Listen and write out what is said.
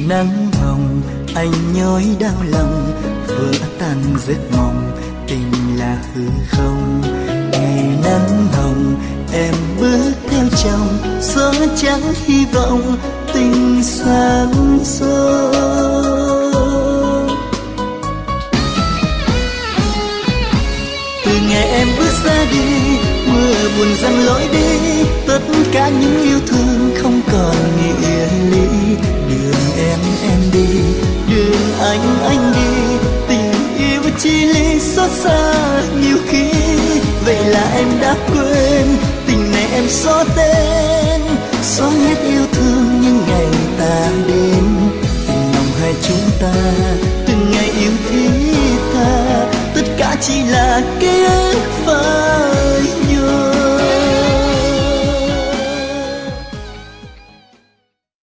nắng hồng anh nhói đau lòng, vỡ tan giấc mộng tình là hư không. Ngày nắng hồng em bước theo chồng, gió trắng hy vọng tình sáng soi. Từ ngày em bước ra đi, mưa buồn dần lối đi, tất cả những yêu thương không còn nghĩa lý. Đường em đi, đường anh đi, tình yêu chi ly xót xa nhiều khi. Vậy là em đã quên tình này em xóa tên, xóa hết yêu thương những ngày ta đến. Tình lòng hai chúng ta từng ngày yêu thiết tha, tất cả chỉ là ký ức phai